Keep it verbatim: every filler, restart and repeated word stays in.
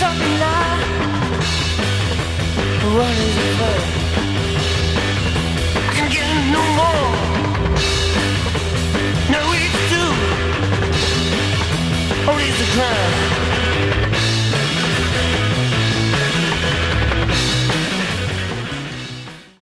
something I run is a play. I can get no more. No, it's true. Always a crime.